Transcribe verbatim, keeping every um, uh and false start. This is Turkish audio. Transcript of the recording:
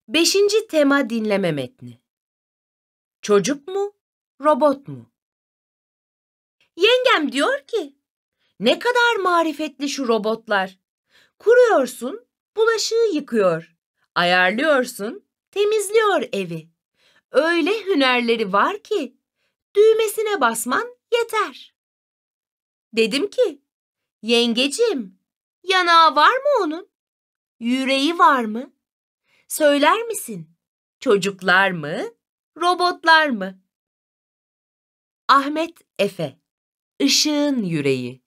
Beşinci tema dinleme metni. Çocuk mu, robot mu? Yengem diyor ki, ne kadar marifetli şu robotlar. Kuruyorsun, bulaşığı yıkıyor. Ayarlıyorsun, temizliyor evi. Öyle hünerleri var ki, düğmesine basman yeter. Dedim ki, yengecim, yanağı var mı onun? Yüreği var mı? Söyler misin? Çocuklar mı, robotlar mı? Ahmet Efe, Işığın Yüreği.